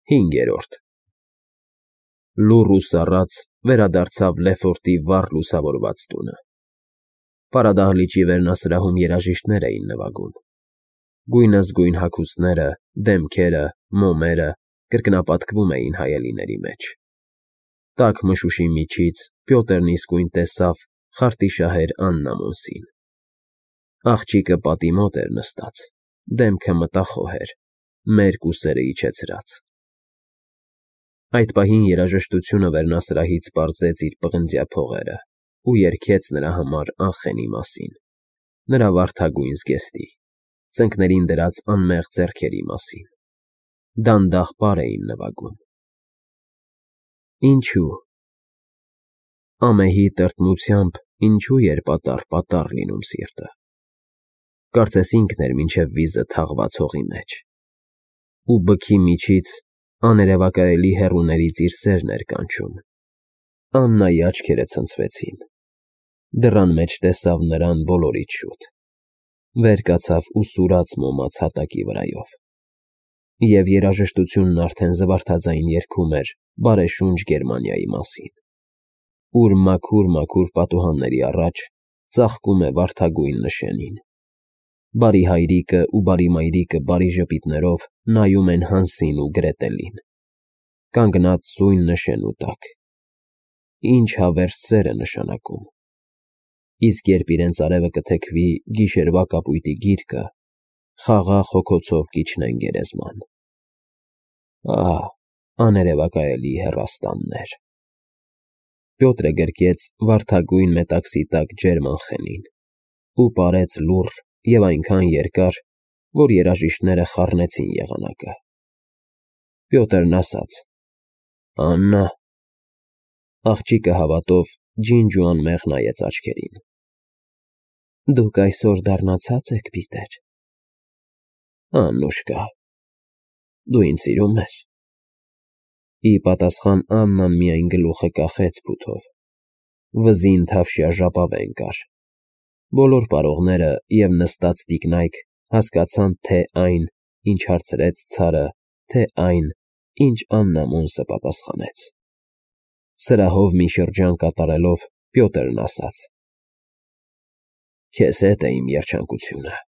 5. Լուռ ու սառած վերադարձավ Լեֆորտի վառ լուսավորված տունը։ Պարադահլիճի վերնասրահում երաժիշտներ էին նվագում։ Գույնզգույն հագուստները, դեմքերը, մոմերը կրկնապատկվում էին հայելիների մեջ։ Տաք մշուշի միջից Պյոտրն իսկույն տեսավ խարտիշահեր Աննա Մոնսին։ Աղջիկը պատի մոտ էր նստած, դեմքը մտախոհ էր, մերկ ուսերը իջեցրած։ Այդ պահին երաժշտությունը վերնասրահից պարզեց իր պղնձյա փողերը ու երգեց նրա համար Անխենի մասին, նրա վարդագույն զգեստի, ծնկներին դրած անմեղ ձեռքերի մասին։ Դանդաղ պար էին նվագում։ Ինչո՞ւ։ Ամեհի տրտմությամբ ինչու էր պատառ լինում սիրտը։ Կարծես ինքն էր մինչև վիզը թաղված հողի մեջ։ Ու բքի միջից աներևակայելի հեռուներից իր սերն էր կանչում։ Աննայի աչքերը ցնցվեցին։ Դռան մեջ տեսավ նրան բոլորից շուտ։ Վեր կացավ ու սուրաց մոմած հատակի վրայով։ Եվ երաժշտությունն արդեն զվարթաձայն երգում էր բարեշունչ Գերմանիայի մասին, ուր մաքուր պատուհանների առաջ ծաղկում է վարդագույն նշանին։ Բարի հայրիկը ու բարի մայրիկը բարի ժպիտներով նայում են Հանսին ու Գրետելին, կանգնած սույն նշանու տակ։ Ինչ հավերժ սեր է նշանակում։ Իսկ երբ իրենց արևը կթեքվի գիշերվա կապույտի գիրկը, խաղաղ հոգոցով կիջնեն գերեզման։ Ահ, աներևակայելի հեռաստաններ։ Պյոտրը գրկեց վարդագույն մետաքսի տակ ջերմ Անխենին ու պարեց լուռ և այնքան երկար, որ երաժիշտները խառնեցին եղանակը։ Պյոտրն ասաց. «Աննա»։ Աղջիկը հավատով ջինջ ու անմեղ նայեց աչքերին։ Դուք այսօր դառնացա՞ծ եք, Պիտեր։ Աննուշկա, դու ինձ սիրում ես։ Ի պատասխան Աննան միայն գլուխը կախեց փութով։ Վզին թավշյա ժապավեն կար։ Բոլոր պարողները և նստած տիկնայք հասկացան թե այն, ինչ հարցրեց ցարը, թե այն, ինչ Աննա Մոնսը պատասխանեց։ Սրահով մի շրջան կատարելով Պյոտրն ասաց. Քեզ հետ է իմ երջանկությունը։